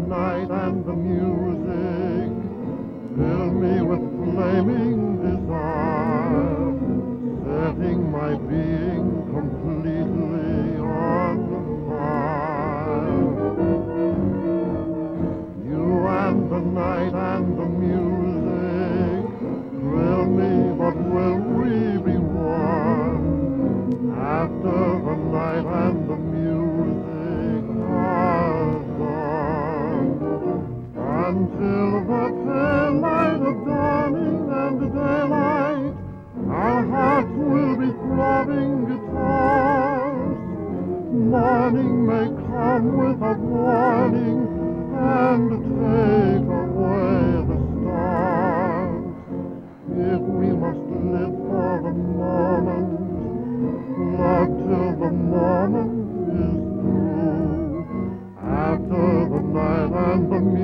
night and the music fill me with flaming desire, setting my being completely on fire. You and the night and the music thrill me, but will we be one after the night and the music are gone? Until the pale light of dawning and the daylight, our hearts will be throbbing guitars. Morning may come without warning and take away the stars. If we must live for the moment, love till the moment is through. After the night and the music